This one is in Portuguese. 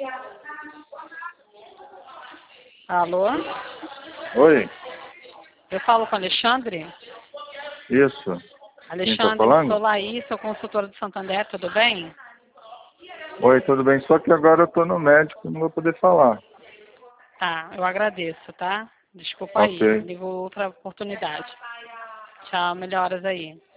Alô? Oi, Eu falo com o Alexandre? isso. Quem tá Alexandre, falando? sou Laís, sou consultora do Santander, tudo bem? Oi, tudo bem? Só que agora eu tô no médico, não vou poder falar. Tá, eu agradeço, tá? Desculpa aí, Ok. ligo outra oportunidade. Tchau, melhoras aí.